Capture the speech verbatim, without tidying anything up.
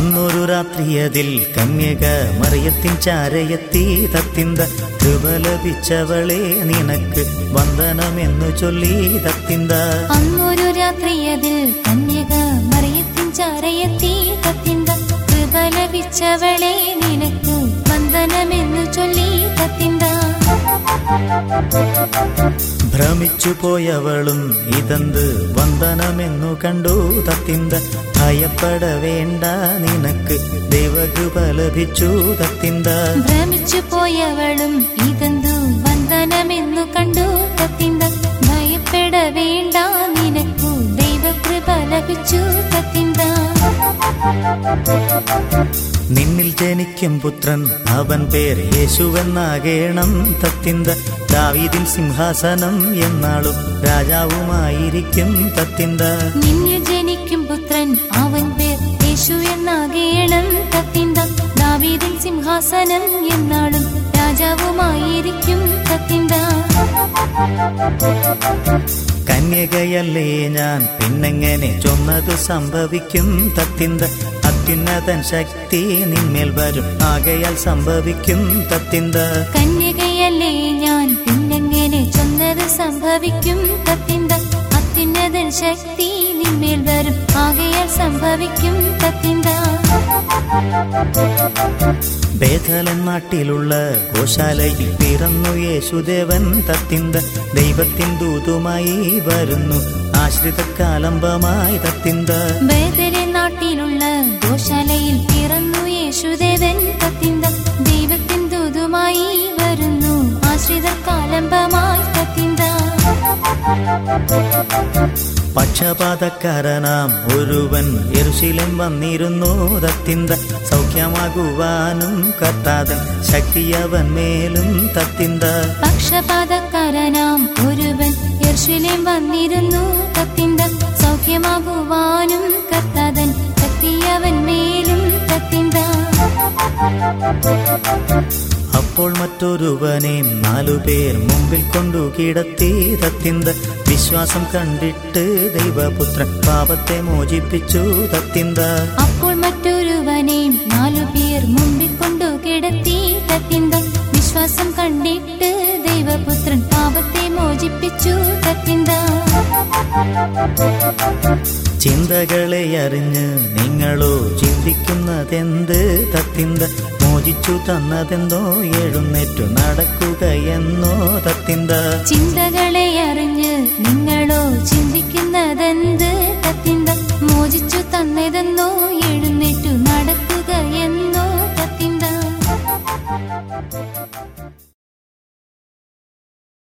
അന്നൊരു രാത്രിയതിൽ കന്യക മറിയത്തിൻ ചാരയെത്തി തത്തിന്ത കൃപ ലഭിച്ചവളെ നിനക്ക് വന്ദനമെന്നു ചൊല്ലി തത്തിന്ത. അന്നൊരു രാത്രിയതിൽ കന്യക മറിയത്തിൻ ചാരയെത്തി തത്തിന്ത കൃപ ലഭിച്ചവളെ നിനക്ക് വന്ദനമെന്നു ചൊല്ലി തത്തിന്ത. ഭ്രമിച്ചു പോയവളും ഇതന്ത് വന്ദനമെന്നു കണ്ടു തത്തിന്ത. ഭയപ്പെട വേണ്ട നിനക്ക് ദൈവകൃപ ലഭിച്ചു തത്തിന്ത. ഭ്രമിച്ചു പോയവളും ഇതന്തു വന്ദനമെന്നു കണ്ടു തത്തിന്ത. ഭയപ്പെട വേണ്ട നിനക്കു ദൈവകൃപ ലഭിച്ചു തത്തിന്ത. നിന്നിൽ ജനിക്കും പുത്രൻ അവൻ പേർ യേശുവെന്നാകേണം തത്തിന്ത. ദാവീദിൻ സിംഹാസനം എന്നാളും രാജാവുമായിരിക്കും തത്തിന്ത. നിന്നിൽ ജനിക്കും പുത്രൻ അവൻ പേർ യേശു എന്നാകേണം തത്തിന്ത. ദാവീദിൻ സിംഹാസനം എന്നാളും രാജാവുമായിരിക്കും തത്തിന്ത. കന്യകയല്ലേ ഞാൻ പിന്നെങ്ങനെ ചൊന്നതു സംഭവിക്കും തത്തിന്ത. അത്യുന്നതൻ ശക്തി നിന്മേൽ വരും ആകയാൽ സംഭവിക്കും തത്തിന്ത. കന്യകയല്ലേ ഞാൻ പിന്നെങ്ങനെ ചൊന്നത് സംഭവിക്കും തത്തിന്ത. അത്യുന്നതൻ ശക്തി നിന്മേൽ വരും ആകയാൽ സംഭവിക്കും തത്തിന്ത. ബേഥലേം നാട്ടിലുള്ള ഗോശാലയിൽ പിറന്നു യേശുദേവൻ തത്തിന്ത. ദൈവത്തിൻ ദൂതുമായി വരുന്നു ആശ്രിതക്കാലംബമായി തത്തിന്ത. ബേഥലേം നാട്ടിലുള്ള ഗോശാലയിൽ പിറന്നു യേശുദേവൻ തത്തിന്ത. ദൈവത്തിൻ ദൂതുമായി വരുന്നു ആശ്രിതക്കാലംബമായി തത്തിന്ത. പക്ഷപാതക്കാരനാം ഒരുവൻ യെരൂശലേം വന്നിരുന്നു തത്തിന്ത. സൗഖ്യമാകുവാനും കർത്താതൻ ശക്തിയവൻ മേലും തത്തിന്ത. പക്ഷപാതക്കാരനാം ഒരുവൻ യെരൂശലേം വന്നിരുന്നു തത്തിന്ത. സൗഖ്യമാകുവാനും കർത്താതൻ ശക്തിയവൻ മേലും തത്തിന്ത. അപ്പോൾ മറ്റൊരുവനെയും നാലുപേർ മുമ്പിൽ കൊണ്ടു കിടത്തി തത്തിന്ത. വിശ്വാസം കണ്ടിട്ട് ദൈവപുത്രൻ പാപത്തെ മോചിപ്പിച്ചു തത്തിന്ത. അപ്പോൾ മറ്റൊരുവനെയും നാലുപേർ മുമ്പിൽ കൊണ്ടു കിടത്തി തത്തിന്ത. വിശ്വാസം കണ്ടിട്ട് ദൈവപുത്രൻ പാപത്തെ മോചിപ്പിച്ചു തത്തിന്ത. ചിന്തകളെ അറിഞ്ഞ് നിങ്ങളോ ചിന്തിക്കുന്നതെന്ത് തത്തിന്ത. മോചിച്ചു തന്നതെന്തോ എഴുന്നേറ്റു നടക്കുകയെന്നോ തത്തിന്ത. ചിന്തകളെ അറിഞ്ഞ് നിങ്ങളോ ചിന്തിക്കുന്നതെന്ത് തത്തിന്ത. മോചിച്ചു തന്നതെന്നോ